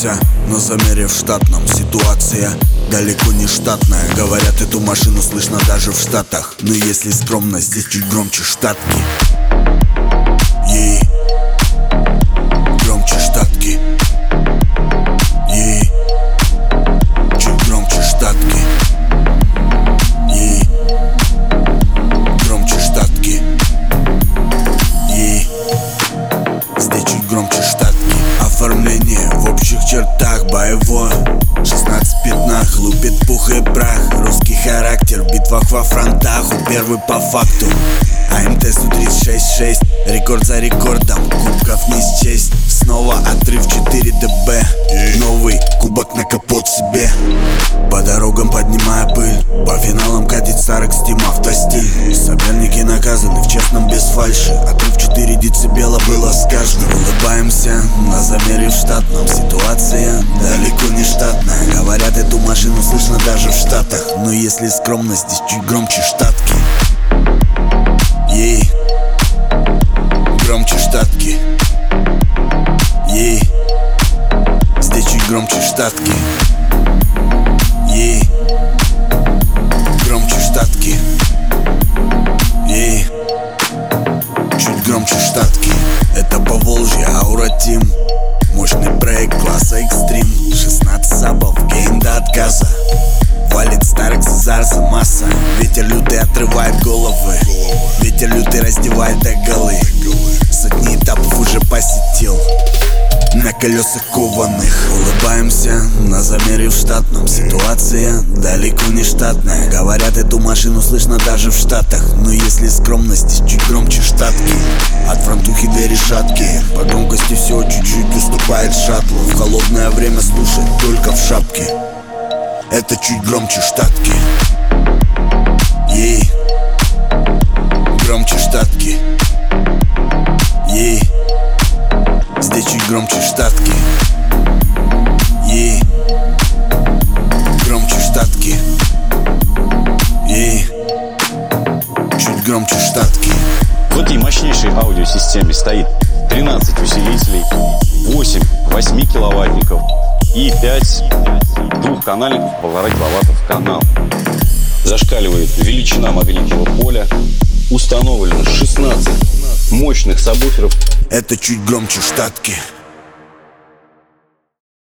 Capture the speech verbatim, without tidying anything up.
Улыбаемся на замере в штатном. Ситуация далеко не штатная. Говорят, эту машину слышно даже в Штатах. Но если скромно, здесь чуть громче штатки. Ей громче штатки. Ей чуть громче штатки. Ей громче штатки. Ей здесь чуть громче штатки. Оформление в общих чертах боевое. шестнадцать пятнах, лупит пух и прах. Русский характер в битвах во фронтах. У первый по факту АМТ Су тридцать шесть шесть. Рекорд за рекордом, кубков не счесть. Снова отрыв четыре дэ бэ. Новый кубок на капот себе. По дорогам поднимая пыль. По финалам катит старых стим автостиль. Соперники наказаны в честном без фальши. Отрыв четыре децибела было с каждым. Улыбаемся на замере в штатном. Ситуация далеко не штатная. Говорят, эту машину слышно даже в Штатах. Но если скромность, здесь чуть громче штатки. Ей громче штатки. Ей здесь чуть громче штатки. Ей громче штатки. Ей чуть громче штатки. Это Поволжье, Аура Тим. Мощный проект класса экстрим. шестнадцать сабов, гейм до отказа. Валит старых Зарза масса. Ветер лютый отрывает головы. Ветер лютый раздевает до голы. Сотни этапов уже посетил на колесах кованых. Улыбаемся на замере в штатном. Ситуация далеко не штатная. Говорят, эту машину слышно даже в Штатах. Но если скромность, здесь чуть громче штатки. От фронтухи до решатки. По громкости все чуть-чуть уступает шаттлу. В холодное время слушать только в шапке. Это чуть громче штатки. Ей громче штатки. Ей здесь чуть громче штатки. Ей громче штатки. Ей чуть громче штатки. В этой мощнейшей аудиосистеме стоит тринадцать усилителей, восемь восьмикиловаттников и пять двухканальников по полтора киловатта в канал. Зашкаливает величина модельного поля. Установлено шестнадцать мощных сабвуферов. Это чуть громче штатки.